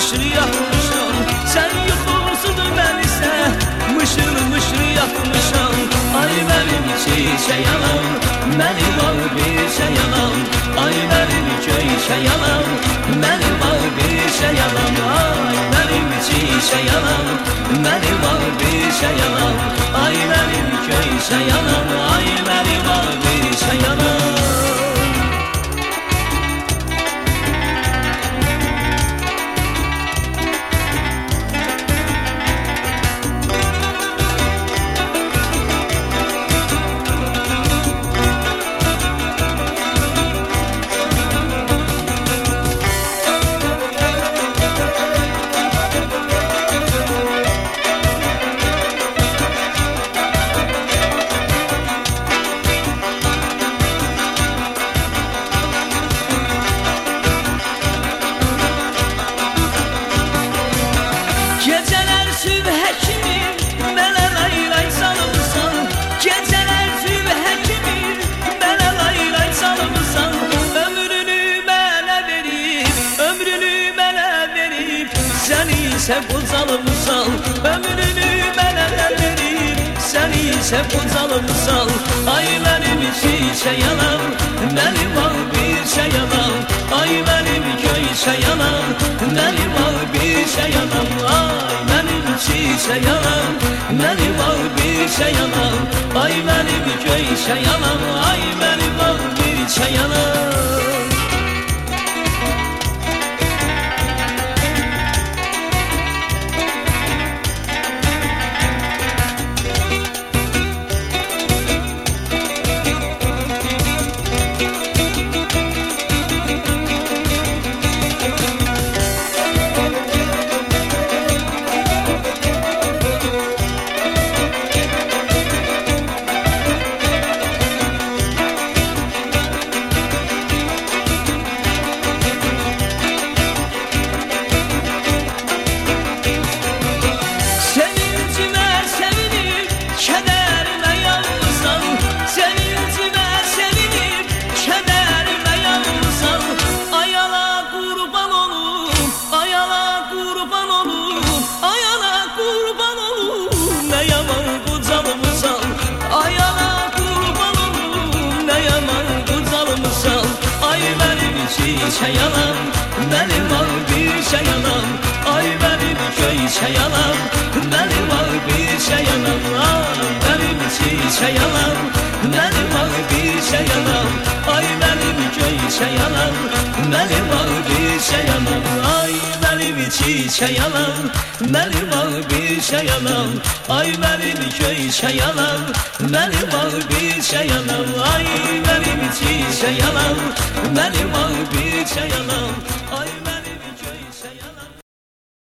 mışır yakmışam. Sen yuxusudur ben ise mışır mışır yakmışam. Ay benim çiçek yanam, benim var bir şey yanam. Ay benim köyşe yanam, benim var bir şey yanam. Ay benim çiçek yanam, benim var bir şey yanam. Ay benim köyşe yanam, ay benim var bir şey yanam. Geceler sübhe kimi bana lay lay salımsan. Geceler sübhe kimi bana lay lay salımsan. Ömrünü bana verip, ömrünü bana verip sen ise bozalımsan. Ömrünü bana verip sen ise bozalımsan. Ay benim çiçek yanam, benim var bir şey yanam. Ay benim köyşe yanam, benim var bir şey yanam. Ay benim çiçek yanam, benim var bir şey yanam. Ay benim köyşe yanam, ay benim var bir şey yanam. Çiçek yanam, benim var bir şey yanam. Ay benim köyşe yanam, benim var bir şey yanam. Ay benim çiçek yanam, benim var bir şey yanam. Ay benim köyşe yanam, benim var bir şey yanam. Ay benim çiçek yanam, benim var bir şey yanam. Ay benim köyşe yanam, benim var bir şey yanam. Ay benim çiçek yanam, benim var bir şey yanam. Ay